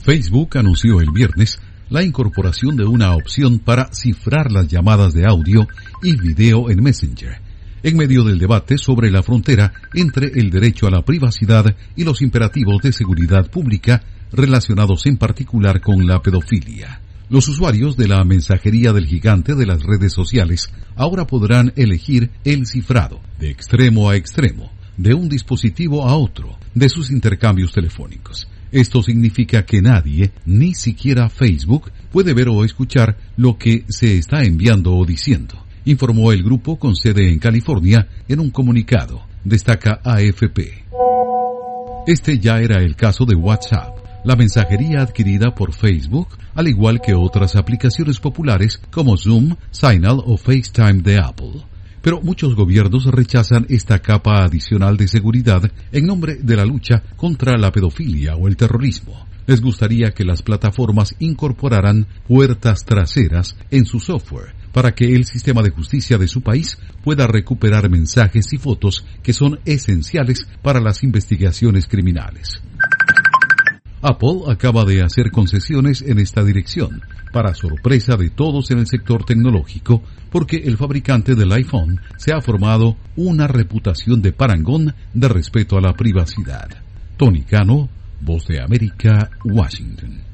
Facebook anunció el viernes la incorporación de una opción para cifrar las llamadas de audio y video en Messenger, en medio del debate sobre la frontera entre el derecho a la privacidad y los imperativos de seguridad pública relacionados en particular con la pedofilia. Los usuarios de la mensajería del gigante de las redes sociales ahora podrán elegir el cifrado de extremo a extremo, de un dispositivo a otro, de sus intercambios telefónicos. Esto significa que nadie, ni siquiera Facebook, puede ver o escuchar lo que se está enviando o diciendo, informó el grupo con sede en California en un comunicado, destaca AFP. Este ya era el caso de WhatsApp, la mensajería adquirida por Facebook, al igual que otras aplicaciones populares como Zoom, Signal o FaceTime de Apple. Pero muchos gobiernos rechazan esta capa adicional de seguridad en nombre de la lucha contra la pedofilia o el terrorismo. Les gustaría que las plataformas incorporaran puertas traseras en su software para que el sistema de justicia de su país pueda recuperar mensajes y fotos que son esenciales para las investigaciones criminales. Apple acaba de hacer concesiones en esta dirección, para sorpresa de todos en el sector tecnológico, porque el fabricante del iPhone se ha formado una reputación de parangón de respeto a la privacidad. Tony Cano, Voz de América, Washington.